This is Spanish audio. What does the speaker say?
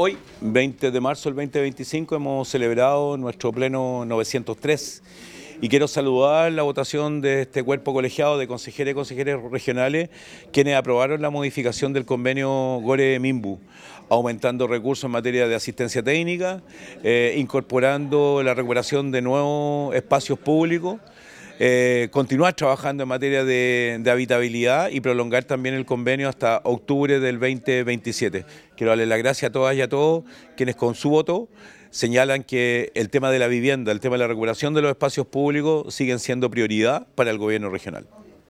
Hoy, 20 de marzo del 2025, hemos celebrado nuestro pleno 903 y quiero saludar la votación de este cuerpo colegiado de consejeras y consejeros regionales, quienes aprobaron la modificación del convenio Gore-Minbu, aumentando recursos en materia de asistencia técnica, incorporando la recuperación de nuevos espacios públicos, continuar trabajando en materia de habitabilidad y prolongar también el convenio hasta octubre del 2027. Quiero darle las gracias a todas y a todos quienes con su voto señalan que el tema de la vivienda, el tema de la recuperación de los espacios públicos siguen siendo prioridad para el gobierno regional.